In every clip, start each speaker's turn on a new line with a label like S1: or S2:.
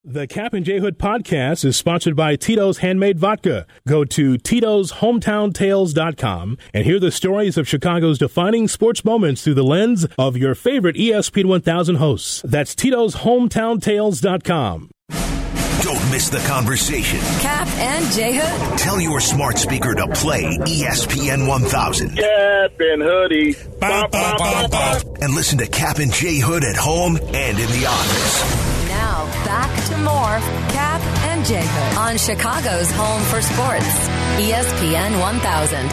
S1: The Cap and J Hood podcast is sponsored by Tito's Handmade Vodka. Go to Tito'sHometownTales.com and hear the stories of Chicago's defining sports moments through the lens of your favorite ESPN 1000 hosts. That's Tito'sHometownTales.com.
S2: Don't miss the conversation.
S3: Cap and J Hood.
S2: Tell your smart speaker to play ESPN 1000.
S4: Cap and Hoodie.
S1: Bow, bow, bow, bow.
S2: And listen to Cap and J Hood at home and in the office.
S3: Now, back to more Cap and J Hood on Chicago's home for sports, ESPN 1000.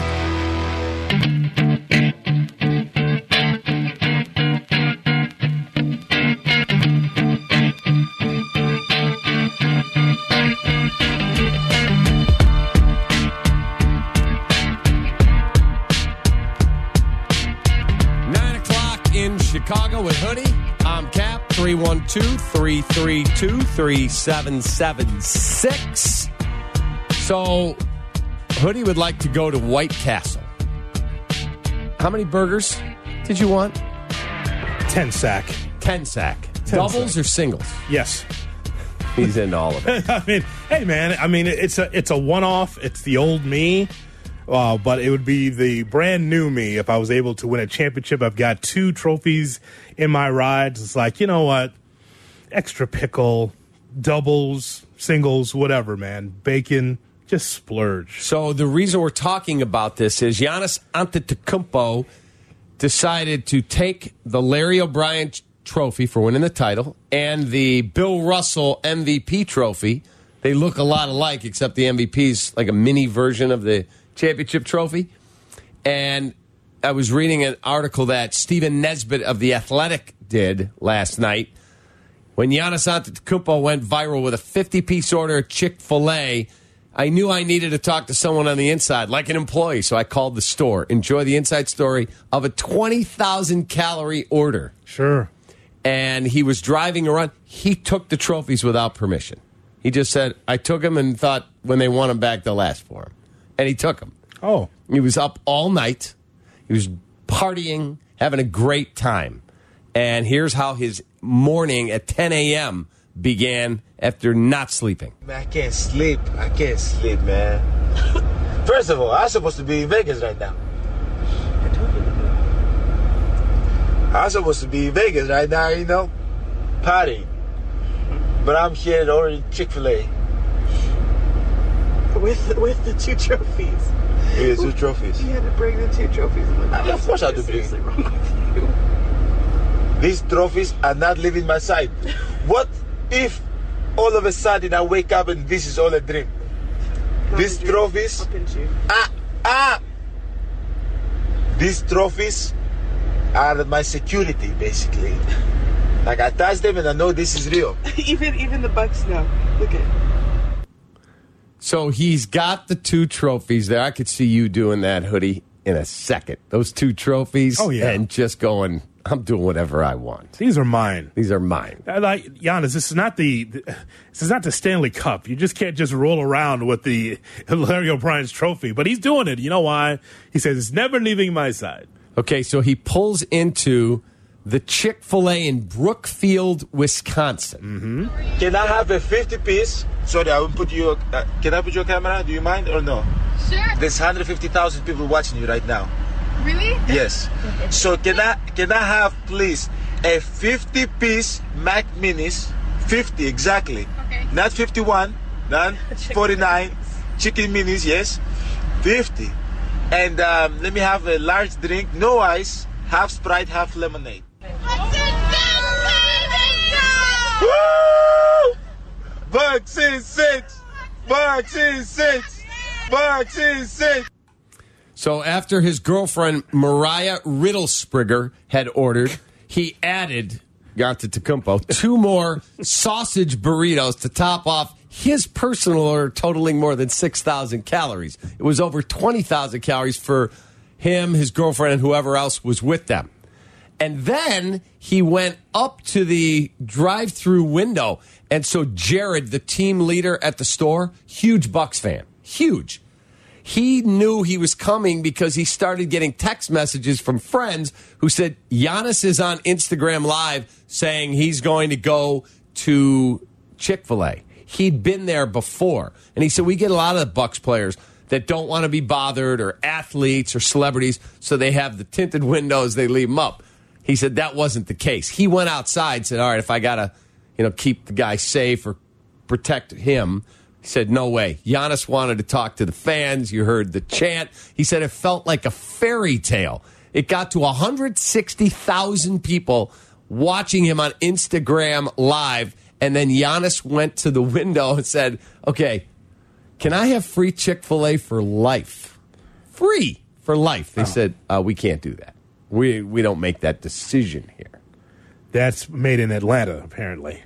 S5: Chicago with Hoodie. I'm Cap. 312-332-3776. So, Hoodie would like to go to White Castle. How many burgers did you want?
S1: 10 sack.
S5: 10 sack. Doubles or singles?
S1: Yes.
S5: He's into all of it.
S1: I mean, hey, man. I mean, it's a one-off. It's the old me. But it would be the brand new me if I was able to win a championship. I've got 2 trophies in my rides. It's like, you know what? Extra pickle, doubles, singles, whatever, man. Bacon, just splurge.
S5: So the reason we're talking about this is Giannis Antetokounmpo decided to take the Larry O'Brien trophy for winning the title and the Bill Russell MVP trophy. They look a lot alike, except the MVP's like a mini version of the championship trophy. And I was reading an article that Stephen Nesbitt of The Athletic did last night when Giannis Antetokounmpo went viral with a 50-piece order at Chick-fil-A. I knew I needed to talk to someone on the inside, like an employee, so I called the store. Enjoy the inside story of a 20,000-calorie order.
S1: Sure.
S5: And he was driving around. He took the trophies without permission. He just said, I took them and thought when they want them back, they'll ask for them. And he took them.
S1: Oh.
S5: He was up all night. He was partying, having a great time. And here's how his morning at 10 a.m. began after not sleeping.
S6: Man, I can't sleep, man. First of all, I'm supposed to be in Vegas right now. I'm supposed to be in Vegas right now, you know, partying. But I'm here at already Chick-fil-A.
S7: With the 2 trophies.
S6: Yeah, 2 trophies.
S7: You had to bring the 2 trophies.
S6: Of course I have to bring.
S7: Wrong with you.
S6: These trophies are not leaving my side. What if all of a sudden I wake up and this is all a dream? These trophies. These trophies are my security, basically. Like I touch them and I know this is real.
S7: even the Bucks know. Look at.
S5: So he's got the 2 trophies there. I could see you doing that, Hoodie, in a second. Those 2 trophies.
S1: Oh, yeah.
S5: And just going, I'm doing whatever I want.
S1: These are mine.
S5: These are mine.
S1: Like Giannis, this is not the Stanley Cup. You just can't just roll around with the Larry O'Brien's trophy. But he's doing it. You know why? He says it's never leaving my side.
S5: Okay, so he pulls into the Chick-fil-A in Brookfield, Wisconsin.
S6: Mm-hmm. Can I have a 50-piece? Sorry, I will put you. Can I put your camera? Do you mind or no?
S8: Sure.
S6: There's 150,000 people watching you right now.
S8: Really?
S6: Yes. So can I have please a 50-piece Mac Minis? 50 exactly.
S8: Okay.
S6: Not 51. Not 49. Chicken Minis. Yes. 50. And let me have a large drink, no ice, half Sprite, half lemonade.
S8: Let's go!
S6: Woo! Bucks in 6. Bucks in 6. Bucks in 6.
S5: So after his girlfriend Mariah Riddlespringer had ordered, he added Antetokounmpo 2 more sausage burritos to top off his personal order, totaling more than 6,000 calories. It was over 20,000 calories for him, his girlfriend, and whoever else was with them. And then he went up to the drive-through window. And so Jared, the team leader at the store, huge Bucks fan, huge. He knew he was coming because he started getting text messages from friends who said Giannis is on Instagram Live saying he's going to go to Chick-fil-A. He'd been there before. And he said, we get a lot of the Bucs players that don't want to be bothered, or athletes or celebrities, so they have the tinted windows, they leave them up. He said that wasn't the case. He went outside and said, all right, if I got to keep the guy safe or protect him, he said, no way. Giannis wanted to talk to the fans. You heard the chant. He said it felt like a fairy tale. It got to 160,000 people watching him on Instagram Live, and then Giannis went to the window and said, okay, can I have free Chick-fil-A for life? Free for life. They said, we can't do that. We don't make that decision here.
S1: That's made in Atlanta, apparently.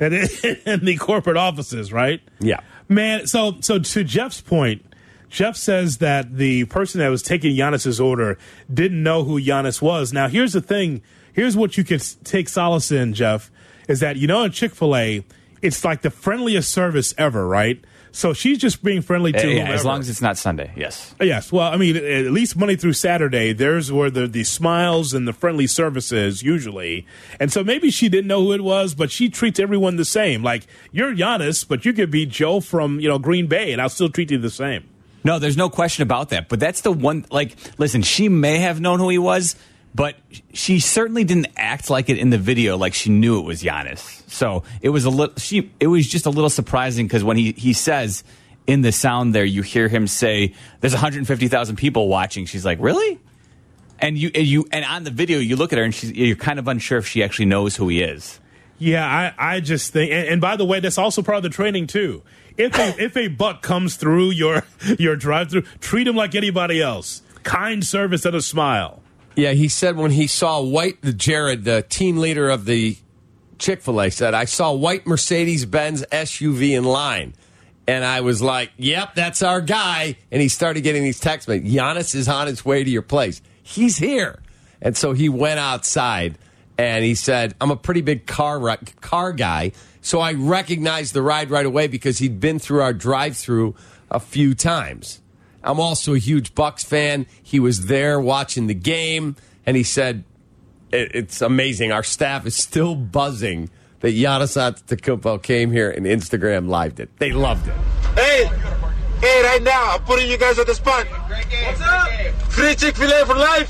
S1: In the corporate offices, right?
S5: Yeah.
S1: Man, so to Jeff's point, Jeff says that the person that was taking Giannis's order didn't know who Giannis was. Now, here's the thing. Here's what you can take solace in, Jeff, is that, in Chick-fil-A, it's like the friendliest service ever, right? So she's just being friendly to whomever.
S8: As long as it's not Sunday, yes.
S1: Yes. Well, I mean, at least Monday through Saturday, there's where the smiles and the friendly service is usually. And so maybe she didn't know who it was, but she treats everyone the same. Like, you're Giannis, but you could be Joe from, Green Bay, and I'll still treat you the same.
S8: No, there's no question about that. But that's the one, listen, she may have known who he was, but she certainly didn't act like it in the video, like she knew it was Giannis. So it was it was just a little surprising, because when he says in the sound there, you hear him say, "There's 150,000 people watching." She's like, "Really?" And and on the video, you look at her and you're kind of unsure if she actually knows who he is.
S1: Yeah, I just think, and by the way, that's also part of the training too. If a buck comes through your drive-through, treat him like anybody else. Kind service and a smile.
S5: Yeah, he said when he saw Jared, the team leader of the Chick-fil-A, said, I saw white Mercedes-Benz SUV in line. And I was like, yep, that's our guy. And he started getting these texts, Giannis is on his way to your place. He's here. And so he went outside and he said, I'm a pretty big car guy. So I recognized the ride right away because he'd been through our drive-through a few times. I'm also a huge Bucs fan. He was there watching the game, and he said, it's amazing. Our staff is still buzzing that Giannis Antetokounmpo came here and Instagram lived it. They loved it.
S6: Hey, right now, I'm putting you guys on the spot.
S9: Great game. What's up?
S6: Free Chick-fil-A for life.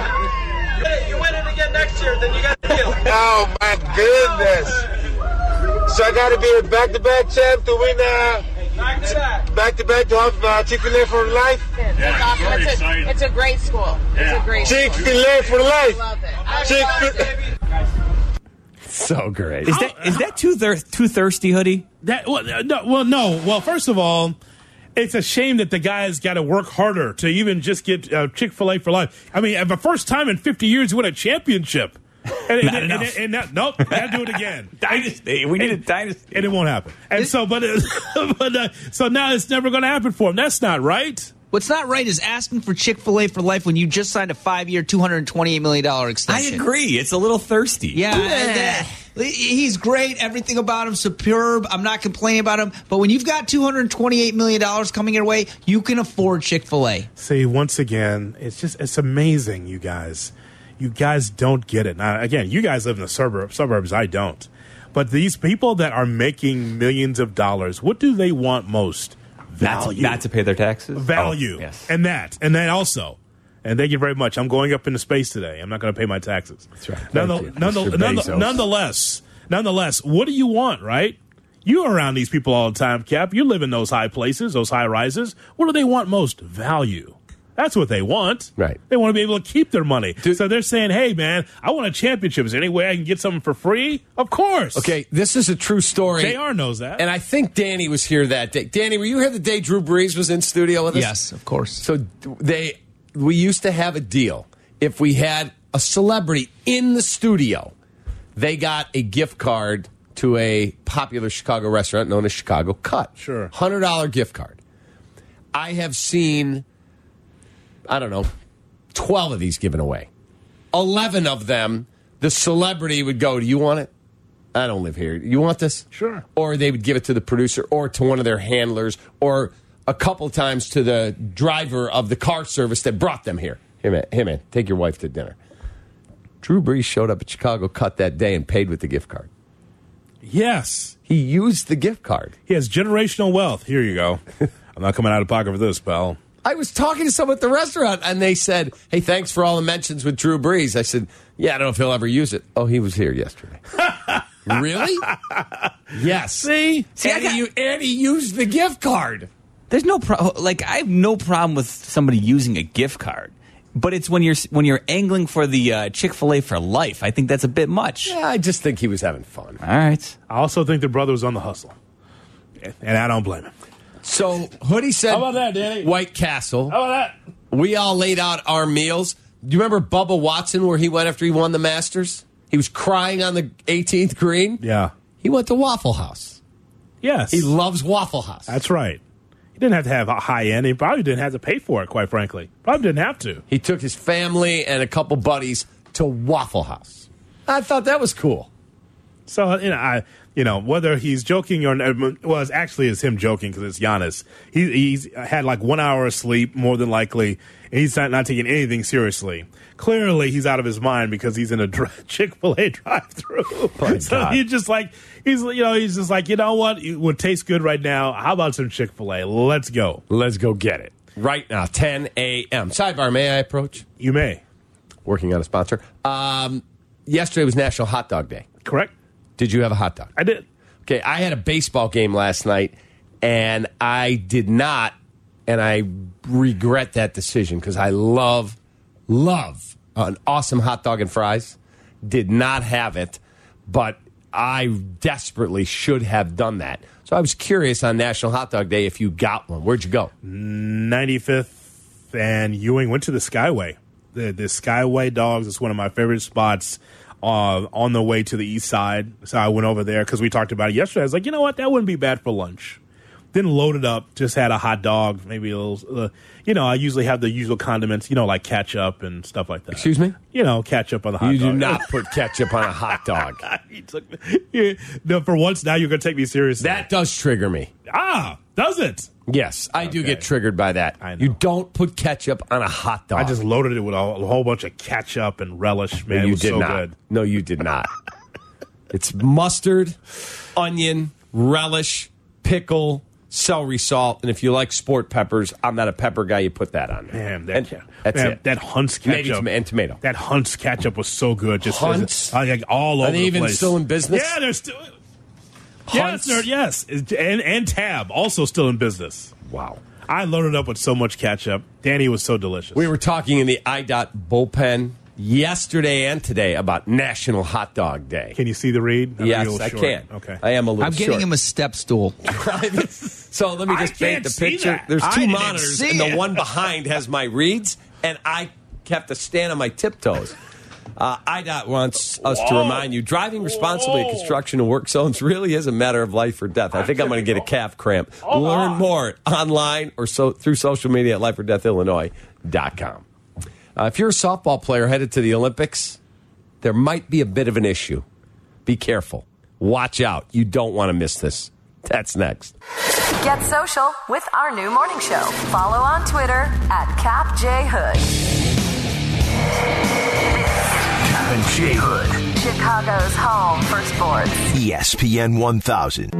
S9: Hey, you win it again next year, then you got the deal.
S6: Oh, my goodness. So I got to be a back-to-back champ to win back-to-back to have Chick-fil-A for life.
S10: Yeah, very exciting. It's a great school. Yeah. It's a great
S6: Chick-fil-A for life.
S10: I love it.
S6: Chick-fil-A.
S5: So great.
S8: Is that too thirsty, Hoodie?
S1: No. Well, first of all, it's a shame that the guy's got to work harder to even just get Chick-fil-A for life. I mean, the first time in 50 years you win a championship. Nope, gotta do it again.
S8: Dynasty. We need a dynasty.
S1: And it won't happen. And so now it's never going to happen for him. That's not right.
S11: What's not right is asking for Chick-fil-A for life when you just signed a 5-year, $228 million extension.
S8: I agree. It's a little thirsty.
S11: Yeah. He's great. Everything about him superb. I'm not complaining about him. But when you've got $228 million coming your way, you can afford Chick-fil-A.
S1: See, once again, it's amazing, you guys. You guys don't get it. Now, again, you guys live in the suburbs. I don't. But these people that are making millions of dollars, what do they want most? Value.
S8: Not to pay their taxes?
S1: Value.
S8: Oh, yes.
S1: And that also. And thank you very much. I'm going up into space today. I'm not going to pay my taxes.
S5: That's right.
S1: Nonetheless, what do you want, right? You're around these people all the time, Cap. You live in those high places, those high rises. What do they want most? Value. That's what they want.
S5: Right.
S1: They want to be able to keep their money. So they're saying, hey, man, I want a championship. Is there any way I can get something for free? Of course.
S5: Okay, this is a true story.
S1: JR knows that.
S5: And I think Danny was here that day. Danny, were you here the day Drew Brees was in studio with us?
S11: Yes, of course.
S5: So we used to have a deal. If we had a celebrity in the studio, they got a gift card to a popular Chicago restaurant known as Chicago Cut.
S1: Sure.
S5: $100 gift card. I have seen, 12 of these given away. 11 of them, the celebrity would go, do you want it? I don't live here. You want this?
S1: Sure.
S5: Or they would give it to the producer or to one of their handlers or a couple times to the driver of the car service that brought them here. Hey, man, take your wife to dinner. Drew Brees showed up at Chicago Cut that day and paid with the gift card.
S1: Yes.
S5: He used the gift card.
S1: He has generational wealth. Here you go. I'm not coming out of pocket for this, pal.
S5: I was talking to someone at the restaurant, and they said, hey, thanks for all the mentions with Drew Brees. I said, yeah, I don't know if he'll ever use it. Oh, he was here yesterday. Really? Yes.
S1: See?
S5: And he used the gift card.
S8: There's no problem. Like, I have no problem with somebody using a gift card, but it's when you're angling for the Chick-fil-A for life. I think that's a bit much.
S5: Yeah, I just think he was having fun.
S8: All right.
S1: I also think the brother was on the hustle, and I don't blame him.
S5: So Hoodie said,
S1: How about that, Danny?
S5: White Castle.
S1: How about that?
S5: We all laid out our meals. Do you remember Bubba Watson, where he went after he won the Masters? He was crying on the 18th green.
S1: Yeah.
S5: He went to Waffle House.
S1: Yes.
S5: He loves Waffle House.
S1: That's right. He didn't have to have a high end. He probably didn't have to pay for it, quite frankly. Probably didn't have to.
S5: He took his family and a couple buddies to Waffle House. I thought that was cool.
S1: So, whether he's joking or not, well, it's him joking because it's Giannis. He's had like 1 hour of sleep, more than likely, and he's not taking anything seriously. Clearly, he's out of his mind because he's in a Chick-fil-A drive-thru. So
S5: God.
S1: he's just like, you know what? It would taste good right now. How about some Chick-fil-A? Let's go.
S5: Let's go get it. Right now, 10 a.m. Sidebar, may I approach?
S1: You may.
S5: Working on a sponsor. Yesterday was National Hot Dog Day.
S1: Correct?
S5: Did you have a hot dog?
S1: I did.
S5: Okay, I had a baseball game last night, and I did not, and I regret that decision because I love an awesome hot dog and fries. Did not have it, but I desperately should have done that. So I was curious on National Hot Dog Day if you got one. Where'd you go?
S1: 95th and Ewing went to the Skyway. The Skyway Dogs is one of my favorite spots on the way to the east side. So I went over there because we talked about it yesterday. I was like, you know what? That wouldn't be bad for lunch. Then loaded up, just had a hot dog, maybe a little, I usually have the usual condiments, like ketchup and stuff like that.
S5: Excuse me?
S1: Ketchup on the hot dog.
S5: You do not put ketchup on a hot dog.
S1: No, for once now you're going to take me seriously.
S5: That does trigger me.
S1: Does it?
S5: Yes, I do get triggered by that.
S1: I know.
S5: You don't put ketchup on a hot dog.
S1: I just loaded it with a whole bunch of ketchup and relish. Man, it was so good.
S5: No, you did not. It's mustard, onion, relish, pickle, celery salt, and if you like sport peppers, I'm not a pepper guy, you put that on there.
S1: Man,
S5: that's it.
S1: That Hunt's ketchup.
S5: Maybe and tomato.
S1: That Hunt's ketchup was so good. Just
S5: Hunt's?
S1: like all over the place.
S5: Are they even still in business?
S1: Yeah, they're still.
S5: Hunt's?
S1: Yes. And Tab also still in business.
S5: Wow.
S1: I loaded up with so much ketchup. Danny was so delicious.
S5: We were talking in the IDOT bullpen yesterday and today about National Hot Dog Day.
S1: Can you see the read?
S5: Yes, I can.
S1: Okay.
S5: I am a little
S11: I'm getting
S5: short.
S11: him a step stool.
S5: So let me just paint the picture.
S1: that.
S5: There's
S1: I
S5: two
S1: didn't
S5: monitors,
S1: see
S5: and the
S1: it.
S5: one behind has my reads, and I have to stand on my tiptoes. IDOT wants us to remind you, driving responsibly at construction and work zones really is a matter of life or death. I think I'm going to get a calf cramp. Learn more online or through social media at lifeordeathillinois.com. If you're a softball player headed to the Olympics, there might be a bit of an issue. Be careful. Watch out. You don't want to miss this. That's next.
S3: Get social with our new morning show. Follow on Twitter @CapJHood.
S2: Cap and J Hood.
S3: Chicago's home for sports.
S2: ESPN 1000.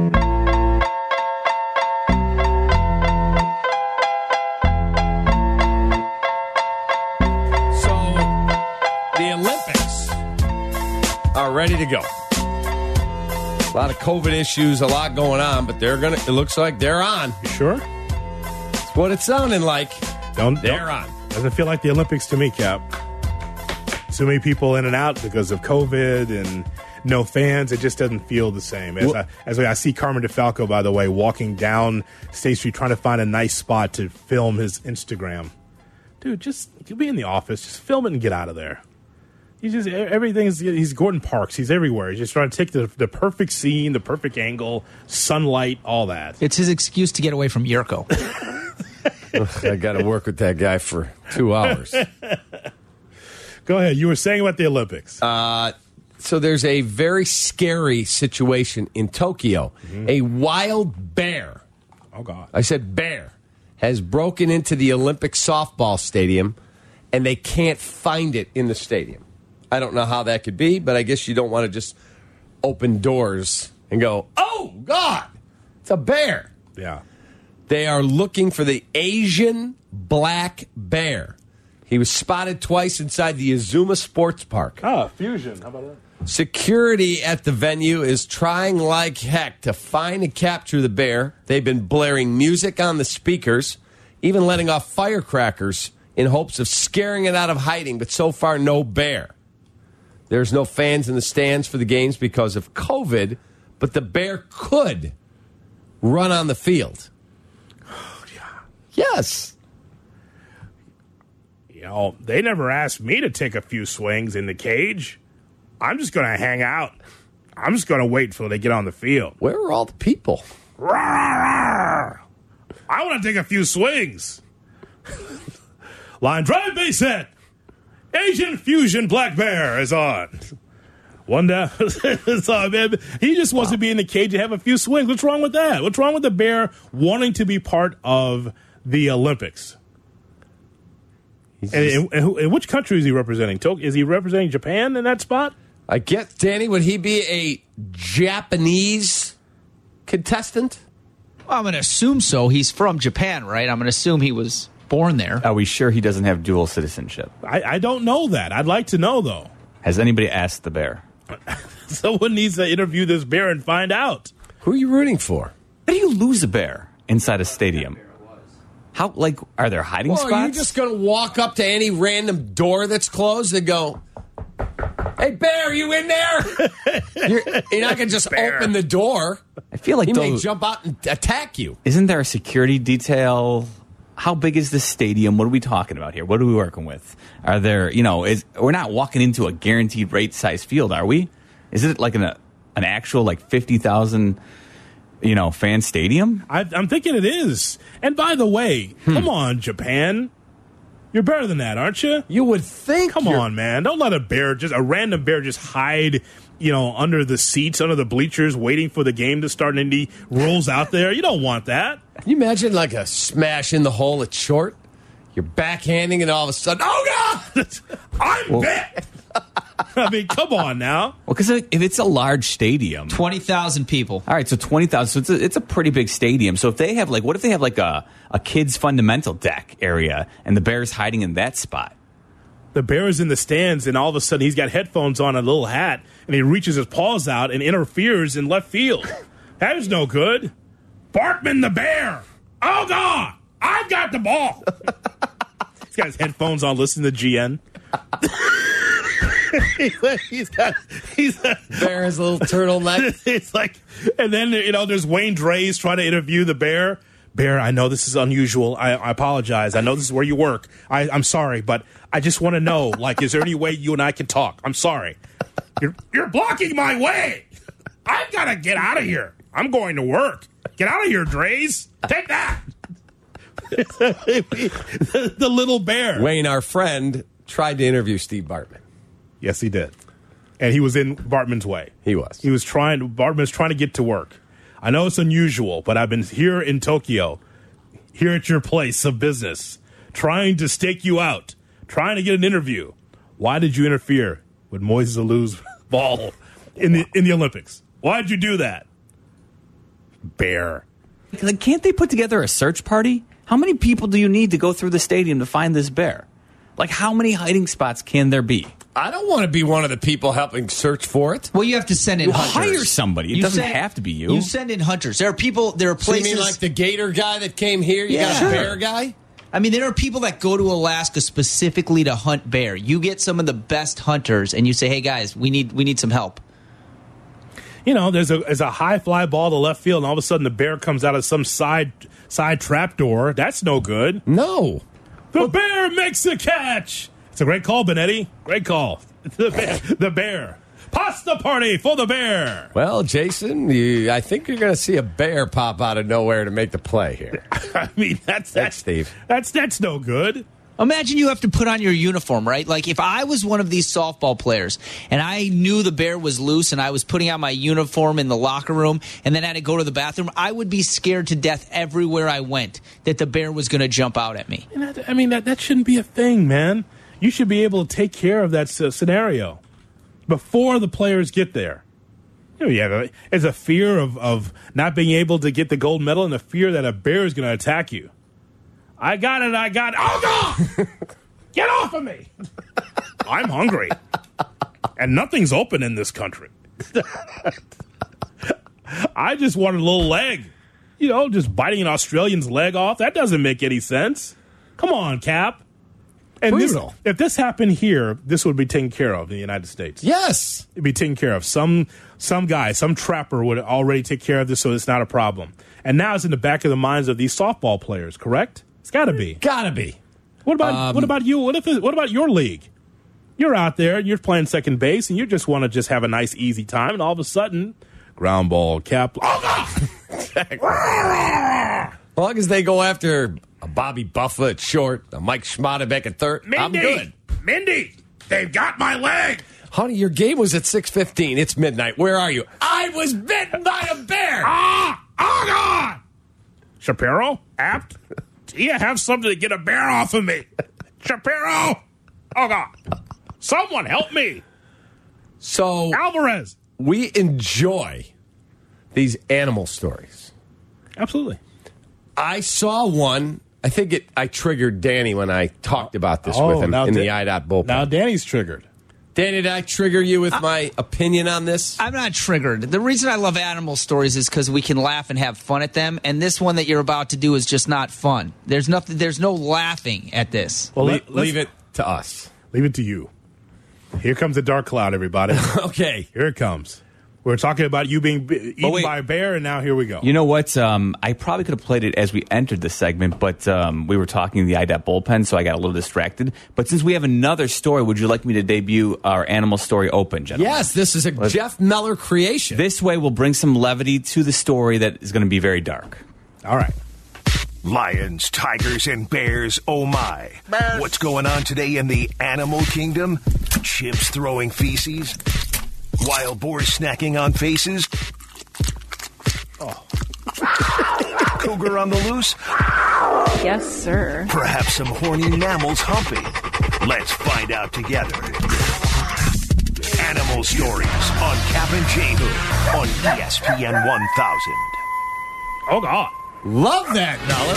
S5: So, the Olympics are ready to go. A lot of COVID issues, a lot going on, but it looks like they're on.
S1: You sure?
S5: That's what it's sounding like. They're on.
S1: Doesn't feel like the Olympics to me, Cap. Too many people in and out because of COVID and no fans. It just doesn't feel the same. As I see Carmen DeFalco, by the way, walking down State Street trying to find a nice spot to film his Instagram. Dude, you'll be in the office. Just film it and get out of there. He's Gordon Parks. He's everywhere. He's just trying to take the perfect scene, the perfect angle, sunlight, all that.
S11: It's his excuse to get away from Yurko.
S5: I got to work with that guy for 2 hours.
S1: Go ahead. You were saying about the Olympics.
S5: So there's a very scary situation in Tokyo. Mm-hmm. A wild bear.
S1: Oh, God.
S5: I said bear. Has broken into the Olympic softball stadium, and they can't find it in the stadium. I don't know how that could be, but I guess you don't want to just open doors and go, oh, God, it's a bear.
S1: Yeah.
S5: They are looking for the Asian black bear. He was spotted twice inside the Azuma Sports Park.
S1: Oh, fusion. How about that?
S5: Security at the venue is trying like heck to find and capture the bear. They've been blaring music on the speakers, even letting off firecrackers in hopes of scaring it out of hiding, but so far, no bear. There's no fans in the stands for the games because of COVID, but the bear could run on the field.
S1: Oh, yeah.
S5: Yes.
S1: You know, they never asked me to take a few swings in the cage. I'm just going to hang out. I'm just going to wait until they get on the field.
S5: Where are all the people?
S1: Rawr, rawr, rawr. I want to take a few swings. Line drive, base hit. Asian fusion black bear is on. One down. So, man, he just wants to be in the cage and have a few swings. What's wrong with that? What's wrong with the bear wanting to be part of the Olympics? And which country is he representing? Is he representing Japan in that spot?
S5: I guess, Danny, would he be a Japanese contestant?
S11: Well, I'm going to assume so. He's from Japan, right? I'm going to assume he was born there.
S8: Are we sure he doesn't have dual citizenship?
S1: I don't know that. I'd like to know, though.
S8: Has anybody asked the bear?
S1: Someone needs to interview this bear and find out.
S5: Who are you rooting for?
S8: How do you lose a bear inside a stadium? How, like, are there hiding spots?
S5: Are you just going to walk up to any random door that's closed and go, hey, bear, are you in there? You're not going to just open the door.
S8: I feel like
S5: he may jump out and attack you.
S8: Isn't there a security detail? How big is this stadium? What are we talking about here? What are we working with? Are there, we're not walking into a guaranteed rate size field, are we? Is it like an actual, like, 50,000, fan stadium?
S1: I'm thinking it is. And by the way, come on, Japan. You're better than that, aren't you?
S5: You would think.
S1: Come on, man. Don't let a random bear just hide, under the seats, under the bleachers, waiting for the game to start, and he rolls out there. You don't want that.
S5: Can you imagine like a smash in the hole at short? You're backhanding, and all of a sudden, oh, God! I'm bit!
S1: I mean, come on now.
S8: Well, because if it's a large stadium,
S11: 20,000 people.
S8: All right, so 20,000. So it's a pretty big stadium. So if they have what if they have like a kids fundamental deck area and the Bear's hiding in that spot?
S1: The bear is in the stands, and all of a sudden he's got headphones on, and a little hat, and he reaches his paws out and interferes in left field. That is no good. Bartman the bear. Oh, God. I've got the ball. He's got his headphones on, listening to GN. he's
S5: bear has a little turtleneck.
S1: It's like, and then there's Wayne Dreys trying to interview the bear. Bear, I know this is unusual. I apologize. I know this is where you work. I'm sorry, but I just want to know, is there any way you and I can talk? I'm sorry. You're blocking my way. I've got to get out of here. I'm going to work. Get out of here, Dreys. Take that. The little bear.
S5: Wayne, our friend, tried to interview Steve Bartman.
S1: Yes, he did. And he was in Bartman's way.
S5: He was.
S1: Bartman's trying to get to work. I know it's unusual, but I've been here in Tokyo, here at your place of business, trying to stake you out, trying to get an interview. Why did you interfere with Moises Alou's ball in the Olympics? Why did you do that? Bear.
S8: Can't they put together a search party? How many people do you need to go through the stadium to find this bear? How many hiding spots can there be?
S5: I don't want to be one of the people helping search for it.
S11: Well, you have to send in hunters.
S8: Hire somebody. It doesn't have to be you.
S11: You send in hunters. There are places.
S5: So you mean like the gator guy that came here? You got a bear guy?
S11: I mean, there are people that go to Alaska specifically to hunt bear. You get some of the best hunters, and you say, hey, guys, we need some help.
S1: There's a high fly ball to left field, and all of a sudden the bear comes out of some side trap door. That's no good.
S5: No.
S1: The bear makes the catch. It's a great call, Benetti. Great call. The bear. Pasta party for the bear.
S5: Well, Jason, I think you're going to see a bear pop out of nowhere to make the play here.
S1: I mean, that's
S5: Steve.
S1: That's no good.
S11: Imagine you have to put on your uniform, right? Like if I was one of these softball players and I knew the bear was loose and I was putting on my uniform in the locker room and then had to go to the bathroom, I would be scared to death everywhere I went that the bear was going to jump out at me.
S1: I mean, that shouldn't be a thing, man. You should be able to take care of that scenario before the players get there. Yeah, it's a fear of not being able to get the gold medal and the fear that a bear is going to attack you. I got it. Oh, God! Get off of me! I'm hungry. And nothing's open in this country. I just want a little leg. Just biting an Australian's leg off. That doesn't make any sense. Come on, Cap. And if this happened here, this would be taken care of in the United States.
S5: Yes.
S1: It'd be taken care of. Some guy, some trapper would already take care of this, so it's not a problem. And now it's in the back of the minds of these softball players, correct? It's got to be.
S5: Got to be.
S1: What about you? What about your league? You're out there, you're playing second base, and you just want to just have a nice, easy time, and all of a sudden, ground ball, Cap. Oh,
S5: as long as they go after a Bobby Buffa at short, a Mike Schmadebeck at third, I'm good.
S1: Mindy, they've got my leg.
S5: Honey, your game was at 6:15. It's midnight. Where are you? I was bitten by a bear.
S1: Oh, God. Shapiro, Apt, do you have something to get a bear off of me? Shapiro. Oh, God. Someone help me.
S5: So,
S1: Alvarez.
S5: We enjoy these animal stories.
S1: Absolutely.
S5: I saw one. I think I triggered Danny when I talked about this with him in the IDOT bullpen.
S1: Now Danny's triggered.
S5: Danny, did I trigger you with my opinion on this?
S11: I'm not triggered. The reason I love animal stories is because we can laugh and have fun at them, and this one that you're about to do is just not fun. There's no laughing at this.
S5: Well, leave it to us.
S1: Leave it to you. Here comes the dark cloud, everybody.
S5: Okay.
S1: Here it comes. We're talking about you being eaten by a bear, and now here we go.
S8: You know what? I probably could have played it as we entered the segment, but we were talking the IDOT bullpen, so I got a little distracted. But since we have another story, would you like me to debut our animal story open, gentlemen?
S5: Yes, this is a Jeff Meller creation.
S8: This way we'll bring some levity to the story that is going to be very dark.
S1: All right.
S2: Lions, tigers, and bears, oh my.
S9: Bears.
S2: What's going on today in the animal kingdom? Chimps throwing feces? Wild boars snacking on faces? Oh. Cougar on the loose?
S12: Yes, sir.
S2: Perhaps some horny mammals humping? Let's find out together. Animal Stories on Cap and J Hood on ESPN 1000.
S1: Oh, God.
S5: Love that, Meller.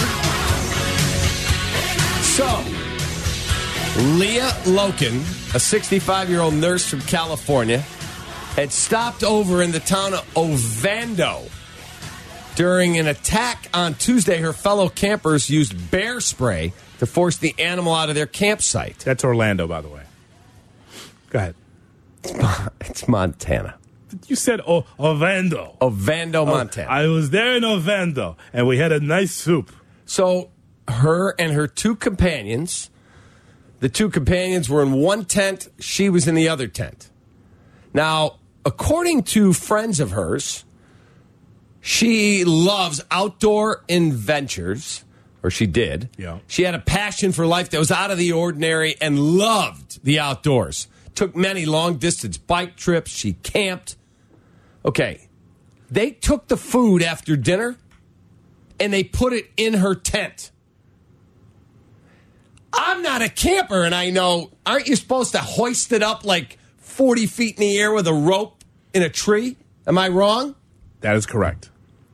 S5: So, Leah Loken, a 65-year-old nurse from California, had stopped over in the town of Ovando. During an attack on Tuesday, her fellow campers used bear spray to force the animal out of their campsite.
S1: That's Orlando, by the way. Go ahead.
S5: It's Montana.
S1: You said Ovando.
S5: Ovando, Montana.
S1: I was there in Ovando, and we had a nice soup.
S5: So her and her two companions, the two companions were in one tent. She was in the other tent. Now, according to friends of hers, she loves outdoor adventures, or she did.
S1: Yeah.
S5: She had a passion for life that was out of the ordinary and loved the outdoors. Took many long-distance bike trips. She camped. Okay. They took the food after dinner, and they put it in her tent. I'm not a camper, and I know, aren't you supposed to hoist it up like 40 feet in the air with a rope in a tree? Am I wrong?
S1: That is correct.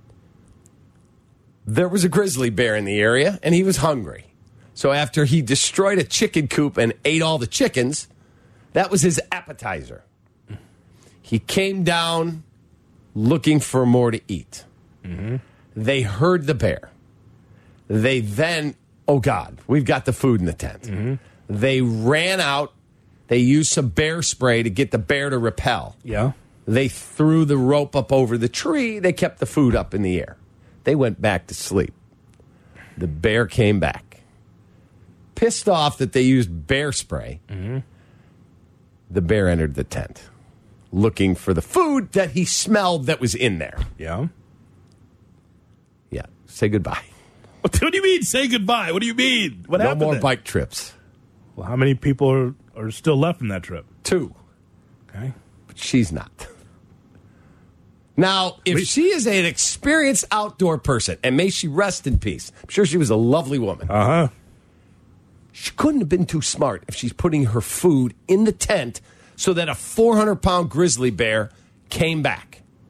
S5: There was a grizzly bear in the area, and he was hungry. So after he destroyed a chicken coop and ate all the chickens, that was his appetizer. He came down looking for more to eat. Mm-hmm. They heard the bear. They then, oh God, we've got the food in the tent. Mm-hmm. They ran out. They used some bear spray to get the bear to repel.
S1: Yeah.
S5: They threw the rope up over the tree. They kept the food up in the air. They went back to sleep. The bear came back. Pissed off that they used bear spray, the bear entered the tent looking for the food that he smelled that was in there.
S1: Yeah.
S5: Yeah. Say goodbye.
S1: What do you mean, say goodbye? What do you mean? What happened?
S5: No more
S1: then?
S5: bike trips.
S1: Well, how many people are still left from that trip?
S5: 2.
S1: Okay.
S5: But she's not. Now, if she is an experienced outdoor person, and may she rest in peace, I'm sure she was a lovely woman.
S1: Uh-huh.
S5: She couldn't have been too smart if she's putting her food in the tent so that a 400-pound grizzly bear came back.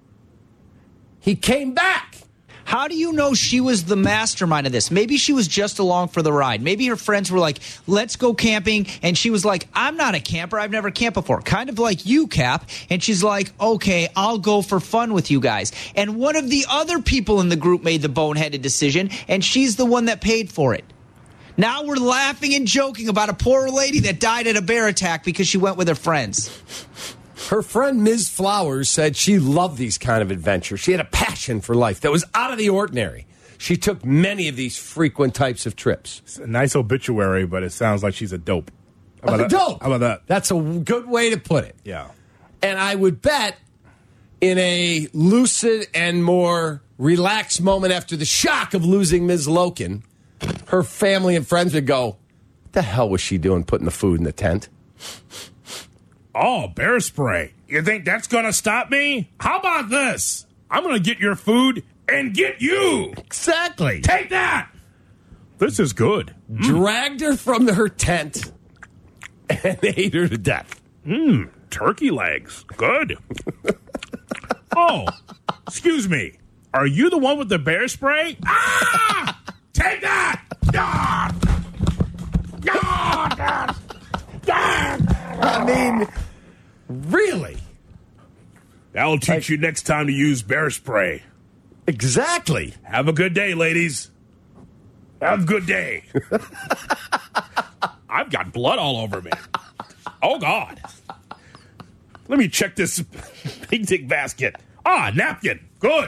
S5: He came back.
S11: How do you know she was the mastermind of this? Maybe she was just along for the ride. Maybe her friends were like, let's go camping. And she was like, I'm not a camper. I've never camped before. Kind of like you, Cap. And she's like, okay, I'll go for fun with you guys. And one of the other people in the group made the boneheaded decision, and she's the one that paid for it. Now we're laughing and joking about a poor lady that died at a bear attack because she went with her friends.
S5: Her friend Ms. Flowers said she loved these kind of adventures. She had a passion for life that was out of the ordinary. She took many of these frequent types of trips.
S1: It's a nice obituary, but it sounds like she's a dope.
S5: How about dope?
S1: How about that?
S5: That's a good way to put it.
S1: Yeah.
S5: And I would bet in a lucid and more relaxed moment after the shock of losing Ms. Loken, her family and friends would go, what the hell was she doing putting the food in the tent?
S1: Oh, bear spray. You think that's going to stop me? How about this? I'm going to get your food and get you.
S5: Exactly.
S1: Take that. This is good.
S5: Dragged her from her tent and ate her to death.
S1: Turkey legs. Good. Oh, excuse me. Are you the one with the bear spray? Ah! Take that. Ah! Ah!
S5: I mean, really?
S1: That'll teach you next time to use bear spray.
S5: Exactly.
S1: Have a good day, ladies. Have a good day. I've got blood all over me. Oh, God. Let me check this picnic basket. Napkin. Good.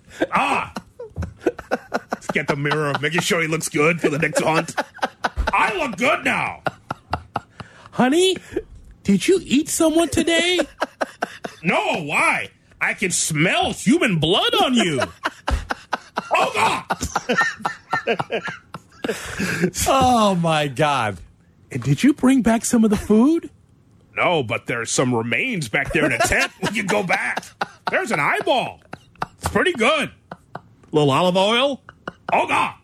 S1: Let's get the mirror, making sure he looks good for the next hunt. I look good now. Honey, did you eat someone today? No, why? I can smell human blood on you. Oh, God.
S5: Oh, my God.
S1: And did you bring back some of the food? No, but there's some remains back there in the tent. We can go back. There's an eyeball. It's pretty good. Little olive oil. Oh, God.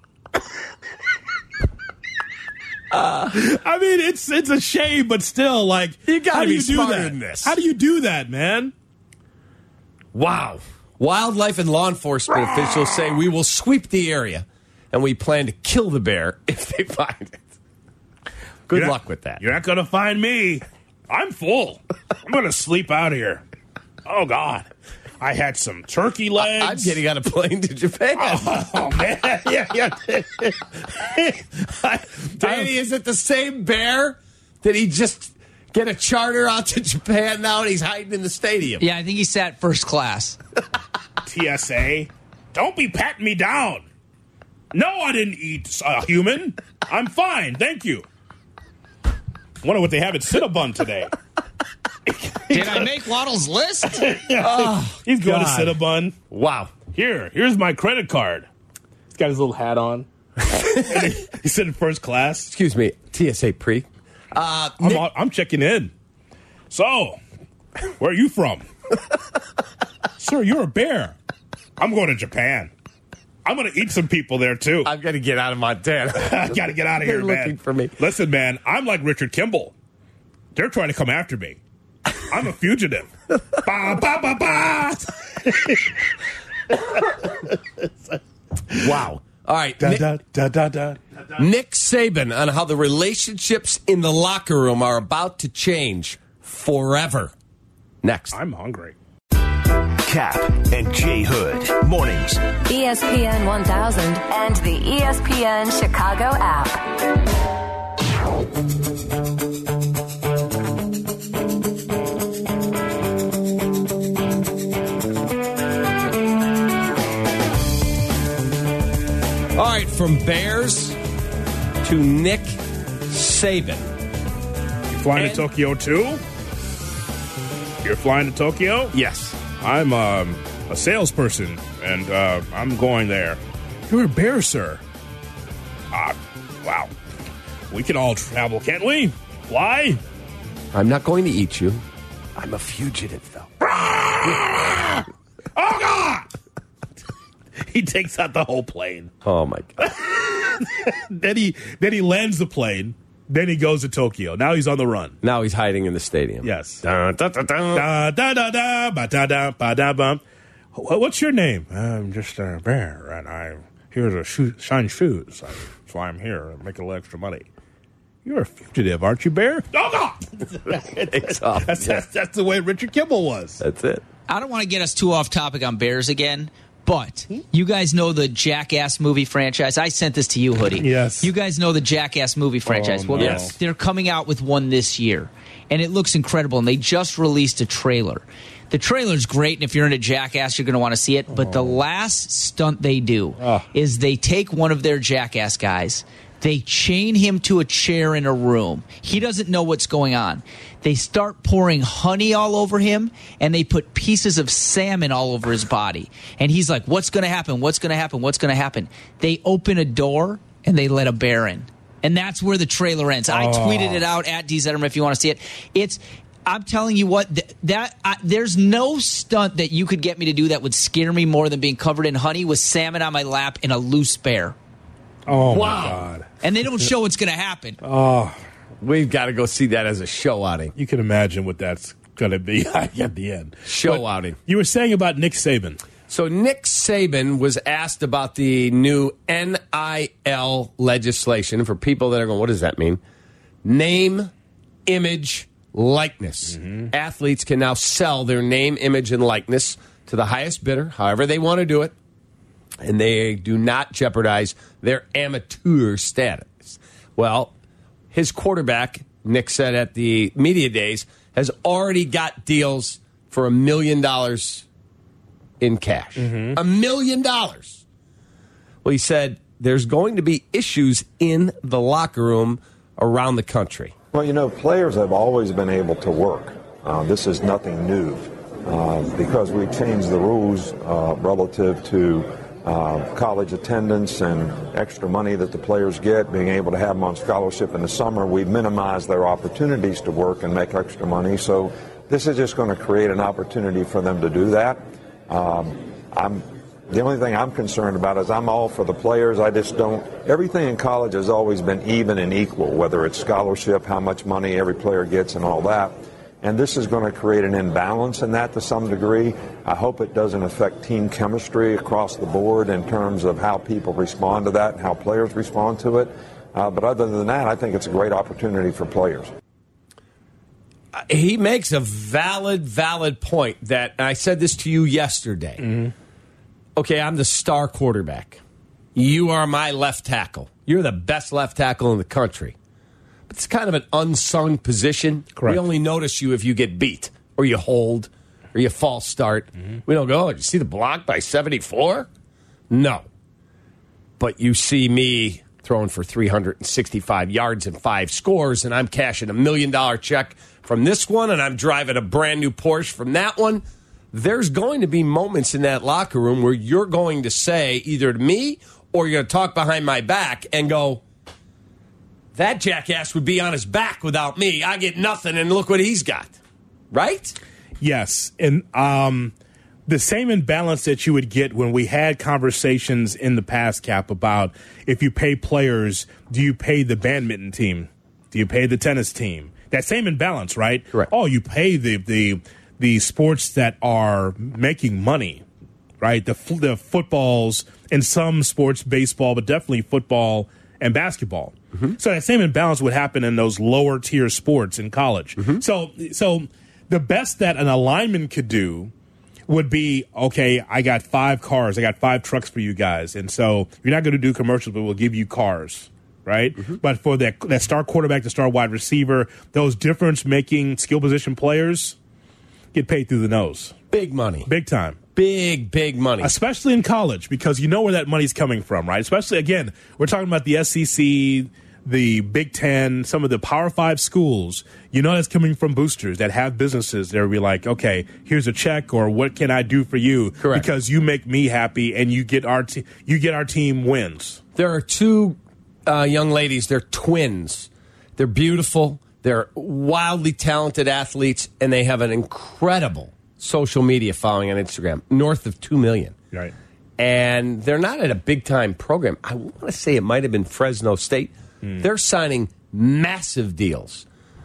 S1: I mean, it's a shame, but still, like,
S5: you gotta be
S1: do
S5: smarter
S1: that?
S5: than this.
S1: How do you do that, man?
S5: Wow. Wildlife and law enforcement officials say we will sweep the area, and we plan to kill the bear if they find it. Good luck with that.
S1: You're not going to find me. I'm full. I'm going to sleep out here. Oh, God. I had some turkey legs.
S5: I'm getting on a plane to Japan.
S1: Oh, man. Yeah.
S5: Danny, is it the same bear? Did he just get a charter out to Japan now and he's hiding in the stadium?
S11: Yeah, I think he sat first class.
S1: TSA, don't be patting me down. No, I didn't eat a human. I'm fine, thank you. Wonder what they have at Cinnabon today.
S11: Did I make Waddle's list?
S1: He's going to Cinnabon.
S5: Wow.
S1: Here's my credit card. He's got his little hat on. He's sitting first class.
S5: Excuse me, TSA pre.
S1: I'm checking in. So, where are you from? Sir, you're a bear. I'm going to Japan. I'm going to eat some people there, too.
S5: I've got to get out of Montana.
S1: I got to get out of here,
S5: They're
S1: man.
S5: looking for me.
S1: Listen, man, I'm like Richard Kimball. They're trying to come after me. I'm a fugitive. Ba, ba, ba, ba.
S5: Wow. All right.
S1: Da,
S5: Nick,
S1: da, da, da, da.
S5: Nick Saban on how the relationships in the locker room are about to change forever. Next.
S1: I'm hungry.
S2: Cap and J Hood. Mornings.
S3: ESPN 1000 and the ESPN Chicago app.
S5: All right, from Bears to Nick Saban.
S1: You flying to Tokyo, too? You're flying to Tokyo?
S5: Yes.
S1: I'm a salesperson, and I'm going there. You're a bear, sir. Wow. We can all travel, can't we? Fly?
S5: I'm not going to eat you. I'm a fugitive, though.
S1: Oh, God! He takes out the whole plane.
S5: Oh, my God.
S1: Then he lands the plane. Then he goes to Tokyo. Now he's on the run.
S5: Now he's hiding in the stadium.
S1: Yes.
S5: Dun, dun, dun, dun.
S1: Da, da, da, da, ba, da, da, ba, da, bum. What's your name? I'm just a bear, and I'm here to shine shoes. That's why I'm here, and make a little extra money. You're a fugitive, aren't you, Bear? Oh, God! That's the way Richard Kimball was.
S5: That's it.
S11: I don't want to get us too off topic on Bears again, but you guys know the Jackass movie franchise. I sent this to you, Hoodie.
S1: Yes.
S11: You guys know the Jackass movie franchise.
S1: Oh,
S11: well,
S1: no.
S11: they're coming out with one this year, and it looks incredible, and they just released a trailer. The trailer's great, and if you're into Jackass, you're going to want to see it. But the last stunt they do is they take one of their Jackass guys, they chain him to a chair in a room. He doesn't know what's going on. They start pouring honey all over him, and they put pieces of salmon all over his body. And he's like, what's going to happen? What's going to happen? What's going to happen? They open a door, and they let a bear in. And that's where the trailer ends. I tweeted it out at D. Zetterman if you want to see it. I'm telling you what, there's no stunt that you could get me to do that would scare me more than being covered in honey with salmon on my lap and a loose bear.
S1: Oh, wow. My God.
S11: And they don't show what's going to happen.
S1: Oh,
S5: we've got to go see that as a show outing.
S1: You can imagine what that's going to be at the end.
S5: Show outing.
S1: You were saying about Nick Saban.
S5: So Nick Saban was asked about the new NIL legislation for people that are going, what does that mean? Name, image, likeness. Mm-hmm. Athletes can now sell their name, image, and likeness to the highest bidder, however they want to do it. And they do not jeopardize their amateur status. Well, his quarterback, Nick said at the media days, has already got deals for $1 million in cash. Mm-hmm. $1 million. Well, he said there's going to be issues in the locker room around the country.
S13: Well, you know, players have always been able to work. This is nothing new because we changed the rules relative to college attendance and extra money that the players get, being able to have them on scholarship in the summer. We've minimized their opportunities to work and make extra money. So this is just going to create an opportunity for them to do that. The only thing I'm concerned about is I'm all for the players. I just don't. Everything in college has always been even and equal, whether it's scholarship, how much money every player gets, and all that. And this is going to create an imbalance in that to some degree. I hope it doesn't affect team chemistry across the board in terms of how people respond to that and how players respond to it. But other than that, I think it's a great opportunity for players.
S5: He makes a valid point that, and I said this to you yesterday. Mm-hmm. Okay, I'm the star quarterback. You are my left tackle. You're the best left tackle in the country. But it's kind of an unsung position.
S1: Correct.
S5: We only notice you if you get beat or you hold or you false start. Mm-hmm. We don't go, oh, did you see the block by 74? No. But you see me throwing for 365 yards and 5 scores, and I'm cashing $1 million check from this one, and I'm driving a brand new Porsche from that one. There's going to be moments in that locker room where you're going to say either to me or you're going to talk behind my back and go, that jackass would be on his back without me. I get nothing, and look what he's got. Right?
S1: Yes. And the same imbalance that you would get when we had conversations in the past, Cap, about if you pay players, do you pay the badminton team? Do you pay the tennis team? That same imbalance, right?
S5: Correct.
S1: Oh, you pay the sports that are making money, right? The footballs, in some sports, baseball, but definitely football and basketball. Mm-hmm. So that same imbalance would happen in those lower tier sports in college. Mm-hmm. So the best that an alignment could do would be, okay, I got 5 cars, I got 5 trucks for you guys, and so you're not going to do commercials, but we'll give you cars. Right? Mm-hmm. But for that star quarterback, the star wide receiver, those difference-making skill position players get paid through the nose.
S5: Big money.
S1: Big time.
S5: Big money.
S1: Especially in college, because you know where that money's coming from, right? Especially, again, we're talking about the SEC, the Big Ten, some of the Power 5 schools. You know that's coming from boosters that have businesses that will be like, okay, here's a check, or what can I do for you?
S5: Correct.
S1: Because you make me happy and you get our team wins.
S5: There are 2 young ladies. They're twins. They're beautiful. They're wildly talented athletes, and they have an incredible social media following on Instagram, north of 2 million.
S1: Right.
S5: And they're not at a big-time program. I want to say it might have been Fresno State. They're signing massive deals.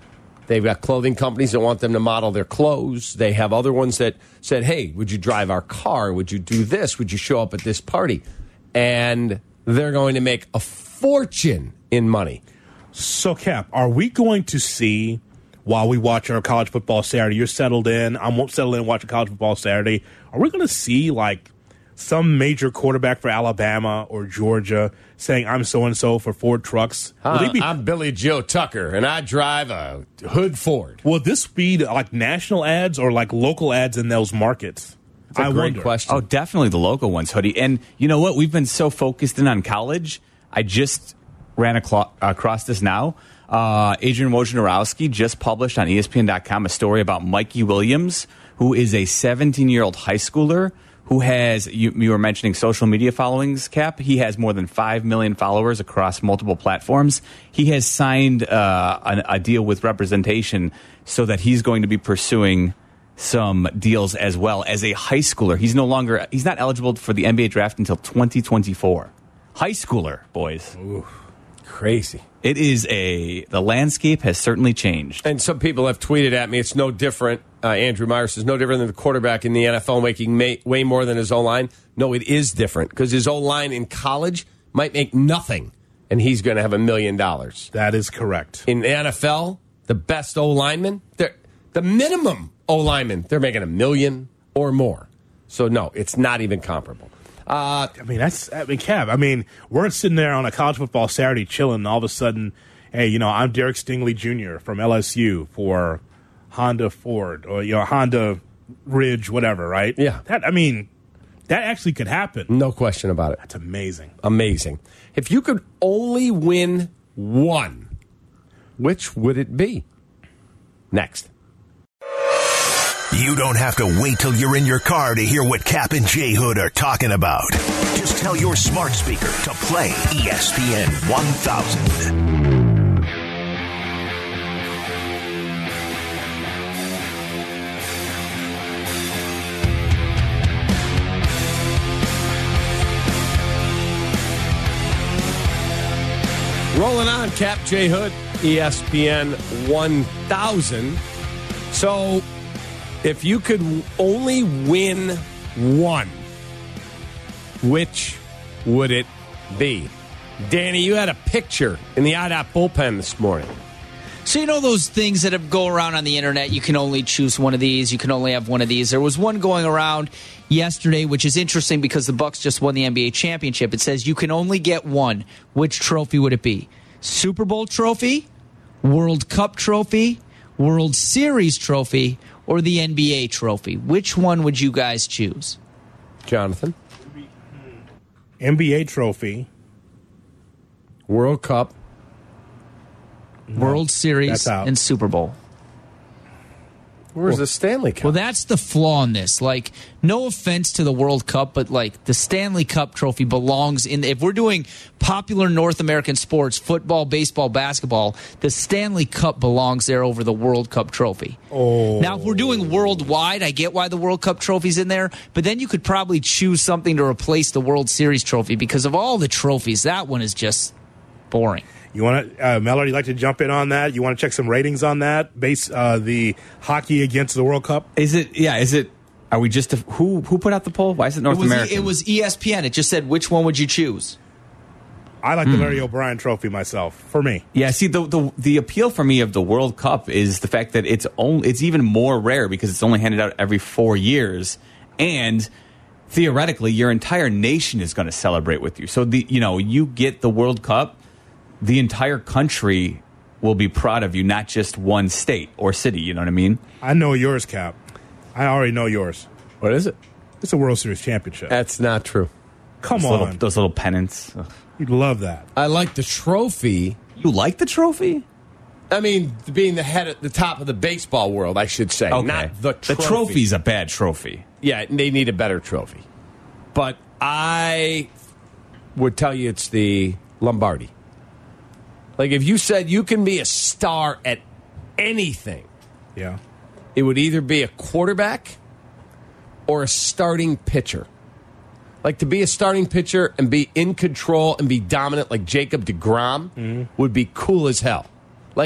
S5: They've got clothing companies that want them to model their clothes. They have other ones that said, hey, would you drive our car? Would you do this? Would you show up at this party? And they're going to make a fortune in money.
S1: So, Cap, are we going to see, while we watch our college football Saturday, you're settled in, I'm settled in watching college football Saturday, are we going to see, like, some major quarterback for Alabama or Georgia saying, I'm so-and-so for Ford Trucks?
S5: I'm Billy Joe Tucker, and I drive a Hood Ford.
S1: Will this be, like, national ads or, like, local ads in those markets?
S5: That's a great question.
S8: Oh, definitely the local ones, Hoodie. And you know what? We've been so focused in on college. I just ran across this now. Adrian Wojnarowski just published on ESPN.com a story about Mikey Williams, who is a 17-year-old high schooler who has, you were mentioning social media followings, Cap. He has more than 5 million followers across multiple platforms. He has signed a deal with representation so that he's going to be pursuing some deals as well as a high schooler. He's not eligible for the NBA draft until 2024. High schooler, boys.
S5: Ooh, crazy.
S8: It is the landscape has certainly changed.
S5: And some people have tweeted at me, it's no different. Andrew Myers says, no different than the quarterback in the NFL making way more than his O-line. No, it is different because his O-line in college might make nothing, and he's going to have $1 million.
S1: That is correct.
S5: In the NFL, the best O-linemen, the minimum O-linemen, they're making $1 million or more. So, no, it's not even comparable.
S1: Cap, we're sitting there on a college football Saturday chilling, and all of a sudden, hey, I'm Derek Stingley Jr. from LSU for Honda Ford or Honda Ridge, whatever, right?
S5: Yeah.
S1: That actually could happen.
S5: No question about it.
S1: That's amazing.
S5: Amazing. If you could only win one, which would it be? Next.
S2: You don't have to wait till you're in your car to hear what Cap and J Hood are talking about. Just tell your smart speaker to play ESPN 1000.
S5: Rolling on, Cap J Hood, ESPN 1000. So, if you could only win one, which would it be? Danny, you had a picture in the IDOT bullpen this morning.
S11: So those things that go around on the internet, you can only choose one of these, you can only have one of these. There was one going around yesterday, which is interesting because the Bucks just won the NBA championship. It says you can only get one. Which trophy would it be? Super Bowl trophy, World Cup trophy, World Series trophy, or the NBA trophy? Which one would you guys choose?
S5: Jonathan?
S1: NBA trophy.
S5: World Cup.
S11: World Series and Super Bowl.
S5: Where's the Stanley Cup?
S11: Well, that's the flaw in this. Like, no offense to the World Cup, but like the Stanley Cup trophy belongs in. If we're doing popular North American sports, football, baseball, basketball, the Stanley Cup belongs there over the World Cup trophy.
S1: Oh.
S11: Now, if we're doing worldwide, I get why the World Cup trophy's in there, but then you could probably choose something to replace the World Series trophy because of all the trophies. That one is just boring.
S1: You want to, Mellor, you'd like to jump in on that? You want to check some ratings on that? The hockey against the World Cup?
S8: Is it, are we just, who put out the poll? Why is it North American?
S11: It was ESPN. It just said, which one would you choose?
S1: I like the Larry O'Brien trophy myself, for me.
S8: Yeah, see, the appeal for me of the World Cup is the fact that it's even more rare because it's only handed out every 4 years. And theoretically, your entire nation is going to celebrate with you. So, you get the World Cup, the entire country will be proud of you, not just one state or city. You know what I mean?
S1: I know yours, Cap. I already know yours.
S5: What is it?
S1: It's a World Series championship.
S5: That's not true.
S1: Come on.
S8: Those little pennants. Ugh.
S1: You'd love that.
S5: I like the trophy.
S8: You like the trophy?
S5: I mean, being the head at the top of the baseball world, I should say.
S8: Okay.
S5: Not the trophy.
S8: The trophy's a bad trophy.
S5: Yeah, they need a better trophy. But I would tell you it's the Lombardi. Like, if you said you can be a star at anything,
S1: yeah,
S5: it would either be a quarterback or a starting pitcher. Like, to be a starting pitcher and be in control and be dominant like Jacob deGrom would be cool as hell. Like,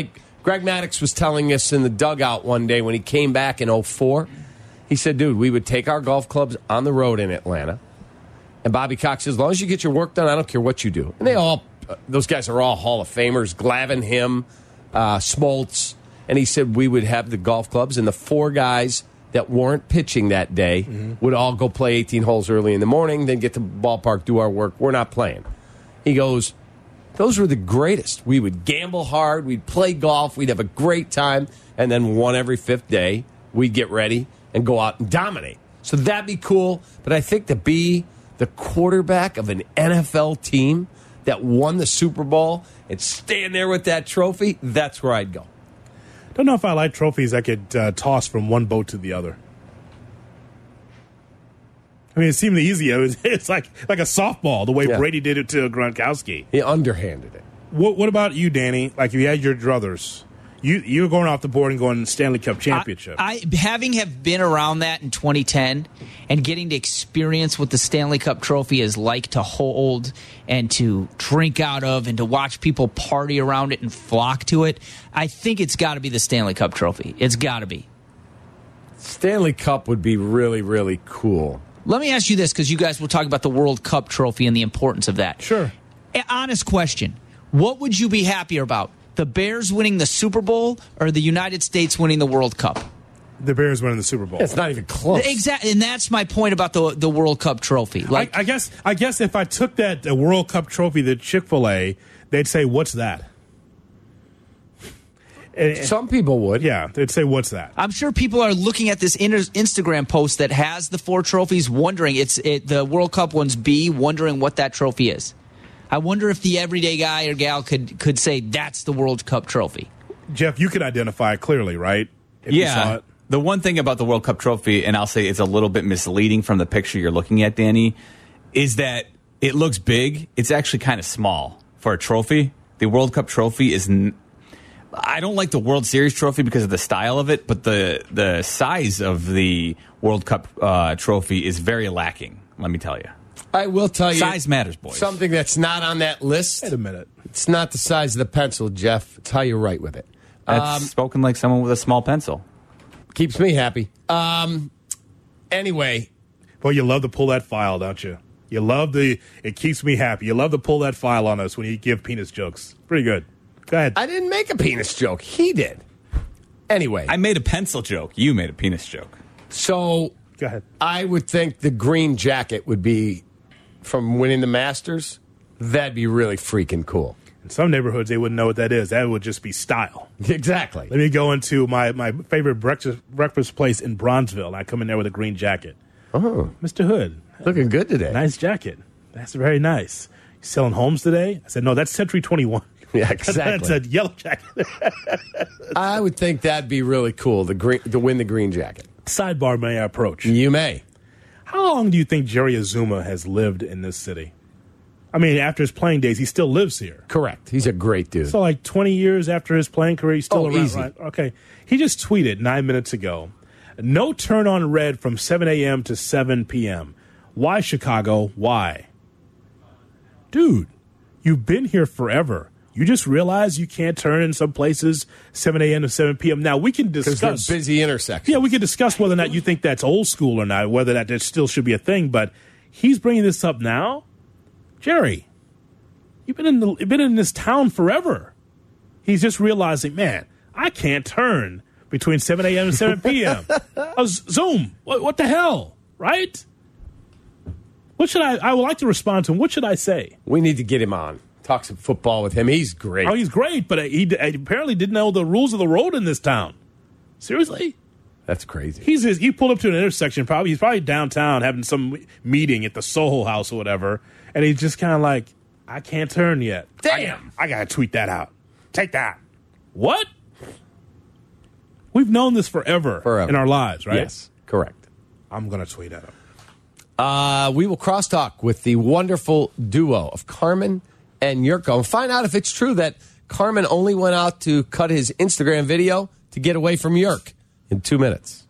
S5: Greg Maddux was telling us in the dugout one day when he came back in 2004. He said, dude, we would take our golf clubs on the road in Atlanta. And Bobby Cox says, as long as you get your work done, I don't care what you do. And those guys are all Hall of Famers. Glavin, him, Smoltz. And he said we would have the golf clubs, and the 4 guys that weren't pitching that day would all go play 18 holes early in the morning, then get to the ballpark, do our work. We're not playing. He goes, those were the greatest. We would gamble hard. We'd play golf. We'd have a great time. And then one every 5th day, we'd get ready and go out and dominate. So that'd be cool. But I think to be the quarterback of an NFL team that won the Super Bowl and stand there with that trophy, that's where I'd go.
S1: Don't know if I like trophies I could toss from one boat to the other. I mean, it seemed easy. It's like a softball, the way Brady did it to Gronkowski.
S5: He underhanded it.
S1: What about you, Danny? Like, if you had your druthers, you're going off the board and going Stanley Cup championship.
S11: I having have been around that in 2010 and getting to experience what the Stanley Cup trophy is like to hold and to drink out of and to watch people party around it and flock to it, I think it's got to be the Stanley Cup trophy. It's got to be.
S5: Stanley Cup would be really, really cool.
S11: Let me ask you this, because you guys will talk about the World Cup trophy and the importance of that.
S1: Sure.
S11: Honest question. What would you be happier about? The Bears winning the Super Bowl or the United States winning the World Cup?
S1: The Bears winning the Super Bowl.
S5: It's not even close.
S11: Exactly, and that's my point about the World Cup trophy. Like,
S1: I guess if I took that World Cup trophy to Chick-fil-A, they'd say, "What's that?"
S5: Some people would.
S1: Yeah, they'd say, "What's that?"
S11: I'm sure people are looking at this Instagram post that has the 4 trophies, wondering the World Cup one's B, wondering what that trophy is. I wonder if the everyday guy or gal could say that's the World Cup trophy.
S1: Jeff, you could identify it clearly, right? If you saw it.
S8: The one thing about the World Cup trophy, and I'll say it's a little bit misleading from the picture you're looking at, Danny, is that it looks big. It's actually kind of small for a trophy. The World Cup trophy is... I don't like the World Series trophy because of the style of it, but the size of the World Cup trophy is very lacking, let me tell you.
S5: I will tell you.
S8: Size matters, boys.
S5: Something that's not on that list.
S1: Wait a minute.
S5: It's not the size of the pencil, Jeff. It's how you write with it.
S8: That's spoken like someone with a small pencil.
S5: Keeps me happy. Anyway.
S1: Well, you love to pull that file, don't you? You love it keeps me happy. You love to pull that file on us when you give penis jokes. Pretty good. Go ahead.
S5: I didn't make a penis joke. He did. Anyway.
S8: I made a pencil joke. You made a penis joke.
S5: So,
S1: go ahead.
S5: I would think the green jacket would be from winning the Masters. That'd be really freaking cool.
S1: In some neighborhoods, they wouldn't know what that is. That would just be style.
S5: Exactly.
S1: Let me go into my favorite breakfast place in Bronzeville. I come in there with a green jacket.
S5: Oh.
S1: Mr. Hood.
S5: Looking good today.
S1: Nice jacket. That's very nice. You selling homes today? I said, no, that's Century 21.
S5: Yeah, exactly.
S1: That's a yellow jacket.
S5: I would think that'd be really cool to win the green jacket.
S1: Sidebar, may I approach?
S5: You may.
S1: How long do you think Jerry Azuma has lived in this city? I mean, after his playing days, he still lives here.
S5: Correct. He's a great dude.
S1: So, like 20 years after his playing career, he's still around.
S5: Easy.
S1: Right? Okay. He just tweeted 9 minutes ago, no turn on red from 7 a.m. to 7 p.m. Why, Chicago? Why? Dude, you've been here forever. You just realize you can't turn in some places 7 a.m. to 7 p.m. Now, we can discuss.
S5: Because they're busy intersections.
S1: Yeah, we can discuss whether or not you think that's old school or not, whether that still should be a thing. But he's bringing this up now. Jerry, you've been in this town forever. He's just realizing, man, I can't turn between 7 a.m. and 7 p.m. Zoom, what the hell, right? What should I would like to respond to him. What should I say?
S5: We need to get him on. Talk some football with him. He's great.
S1: Oh, he's great, but he apparently didn't know the rules of the road in this town. Seriously?
S5: That's crazy.
S1: He pulled up to an intersection. He's probably downtown having some meeting at the Soho House or whatever, and he's just kind of like, I can't turn yet.
S5: Damn.
S1: I got to tweet that out. Take that. What? We've known this forever in our lives, right?
S5: Yes, correct.
S1: I'm going to tweet at him.
S5: We will crosstalk with the wonderful duo of Carmen and Yurko and find out if it's true that Carmen only went out to cut his Instagram video to get away from Yurk in 2 minutes.